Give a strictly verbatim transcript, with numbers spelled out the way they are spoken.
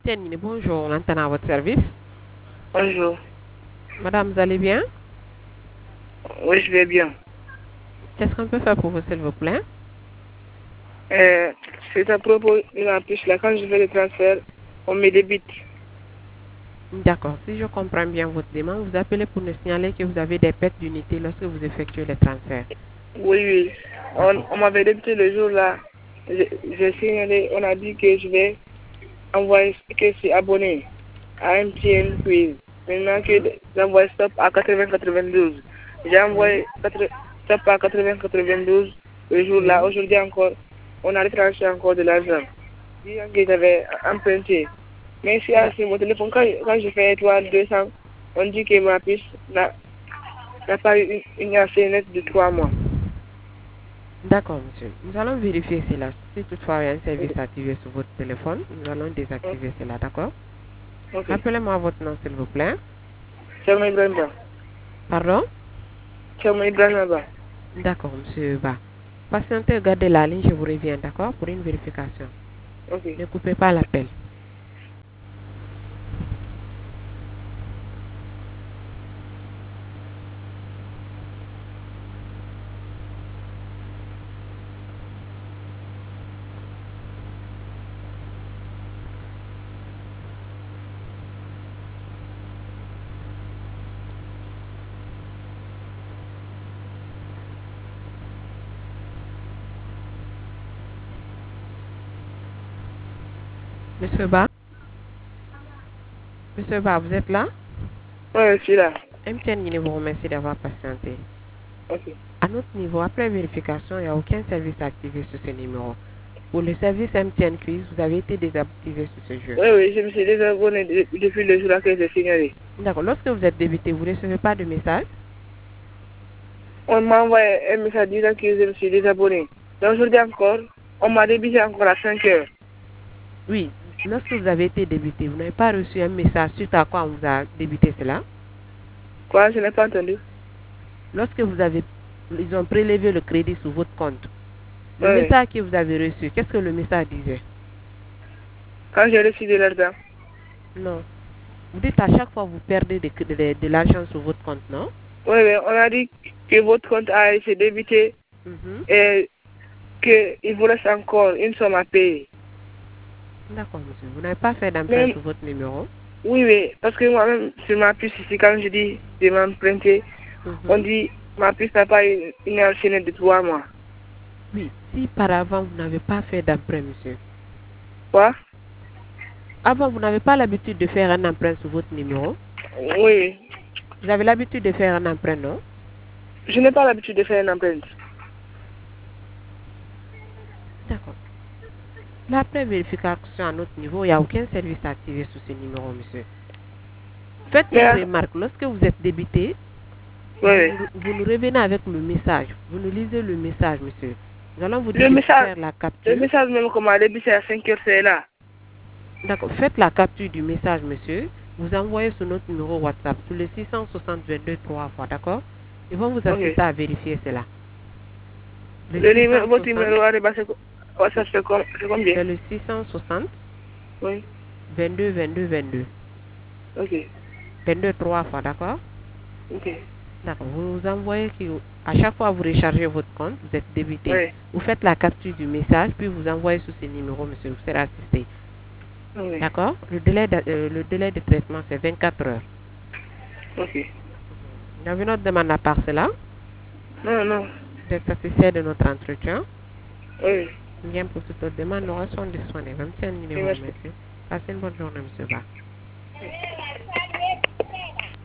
Tiens, bonjour, on entend à votre service. Bonjour. Madame, vous allez bien? Oui, je vais bien. Qu'est-ce qu'on peut faire pour vous, s'il vous plaît? Euh, c'est à propos de la puce là. Quand je fais le transfert, on me débite. D'accord, si je comprends bien votre demande, vous appelez pour nous signaler que vous avez des pertes d'unité lorsque vous effectuez les transferts. Oui, oui. On, D'accord. on m'avait débité le jour là. J'ai j'ai signalé, on a dit que je vais envoyer, que je suis abonné à M T N Quiz. Maintenant que Mhm. j'envoie stop à quatre-vingts quatre-vingt-douze. J'ai Oui, envoyé quatre- stop à quatre-vingts quatre-vingt-douze le jour là. oui. Aujourd'hui encore, on a retranché encore de l'argent. Disant que j'avais emprunté. Mais si D'a- sur mon téléphone, quand, quand je fais étoile deux cents, on dit que ma puce n'a n'a pas eu une, une ancienneté de trois mois. D'accord, monsieur. Nous allons vérifier cela. Si toutefois il y a un Ok. service activé sur votre téléphone, nous allons désactiver cela, d'accord? Ok. Rappelez-moi votre nom, s'il vous plaît. Thelma Ibrahima. Pardon? Thelma Ibrahima. D'accord, monsieur Ba. Patientez, gardez la ligne, je vous reviens, d'accord? Pour une vérification. Ok. Ne coupez pas l'appel. Monsieur Ba? Monsieur Ba, vous êtes là? Ouais, je suis là. M T N vous remercie d'avoir patienté. Ok. À notre niveau, après vérification, il n'y a aucun service activé sur ce numéro. Pour le service M T N Quiz, vous avez été désactivé sur ce jeu. Oui, oui, je me suis déjà abonné de- depuis le jour là que j'ai signalé. D'accord. Lorsque vous êtes débité, vous ne recevez pas de message? On m'a envoyé un message disant que je me suis désabonné. Donc aujourd'hui encore, on m'a débité encore à cinq heures. Oui. Lorsque vous avez été débité, vous n'avez pas reçu un message suite à quoi on vous a débité cela? Quoi, je n'ai pas entendu. Lorsque vous avez, ils ont prélevé le crédit sur votre compte. Le Oui, oui. message que vous avez reçu, qu'est-ce que le message disait? Quand j'ai reçu de l'argent. Non. Vous dites à chaque fois que vous perdez de, de, de l'argent sur votre compte, non? Oui, oui, on a dit que votre compte a été débité Mhm. et qu'il vous reste encore une somme à payer. D'accord, monsieur. Vous n'avez pas fait d'emprunt Même, sur votre numéro? oui, oui, parce que moi-même, sur ma puce ici, quand je dis de m'emprunter, on Mhm. dit ma puce n'a pas une, une ancienneté de trois mois. Oui, si par avant vous n'avez pas fait d'emprunt, monsieur. Quoi? Avant, vous n'avez pas l'habitude de faire un emprunt sur votre numéro. Oui, oui. Vous avez l'habitude de faire un emprunt, non? Je n'ai pas l'habitude de faire une empreinte. D'accord. Là, après vérification à notre niveau, il n'y a aucun service activé sur ce numéro, monsieur. Faites Mais, une euh, remarque. Lorsque vous êtes débité, oui, vous oui. nous, vous nous revenez avec le message. Vous nous lisez le message, monsieur. Nous allons vous dire Le de message, faire la le capture. message même qu'on m'a débité à cinq heures, c'est là. D'accord. Faites la capture du message, monsieur. Vous envoyez sur notre numéro WhatsApp, sur le six cent soixante vingt-deux trois fois, d'accord? Ils vont vous Ok. assister à vérifier cela. Le Le numéro, votre six cent soixante, numéro à débasser, ça c'est com- c'est combien? c'est le six cent soixante Oui. vingt-deux vingt-deux vingt-deux. Ok. vingt-deux trois fois, d'accord? Ok. D'accord. Vous vous envoyez que à chaque fois que vous rechargez votre compte, vous êtes débité. Oui. Vous faites la capture du message, puis vous envoyez sur ce numéro, monsieur. Vous serez assisté. Oui. D'accord? Le délai de, euh, le délai de traitement, c'est vingt-quatre heures. Ok. Vous avez une autre demande à part cela? Non, non. Vous êtes satisfait de notre entretien? Oui. Bien, pour toute autre demande, nous restons disponibles. Même si un Oui, numéro, merci. monsieur. Passez une bonne journée, monsieur Ba.